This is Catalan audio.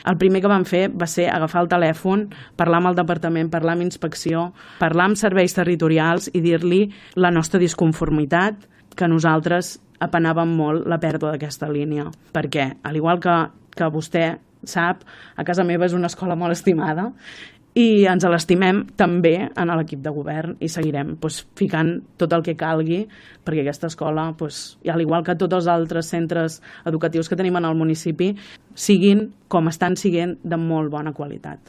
El primer que vam fer va ser agafar el telèfon, parlar amb el departament, parlar amb inspecció, parlar amb serveis territorials i dir-li la nostra disconformitat, que nosaltres apenàvem molt la pèrdua d'aquesta línia. Perquè, al igual que vostè sap, a casa meva és una escola molt estimada i ens l'estimem també en l'equip de govern i seguirem ficant tot el que calgui perquè aquesta escola, al igual que tots els altres centres educatius que tenim en el municipi, siguin com estan siguent de molt bona qualitat.